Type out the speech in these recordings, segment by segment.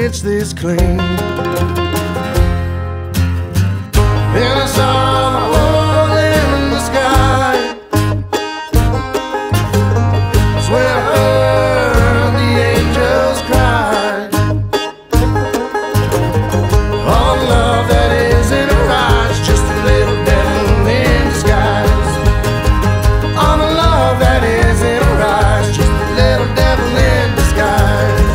it's this clean. Then I saw the hole in the sky. That's when I heard the angels cry. All the love that is in her eyes, just a little devil in disguise. All the love that is in her eyes, just a little devil in disguise.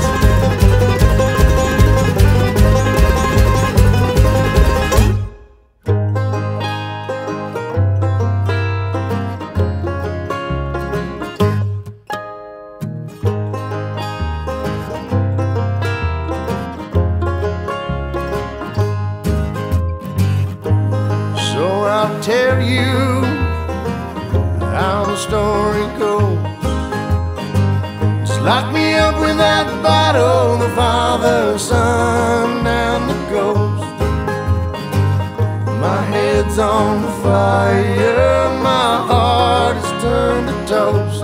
So I'll tell you how the story goes. Just lock me up with that bottle, the Father, Son, and the Ghost. My head's on fire, my heart is turned to toast.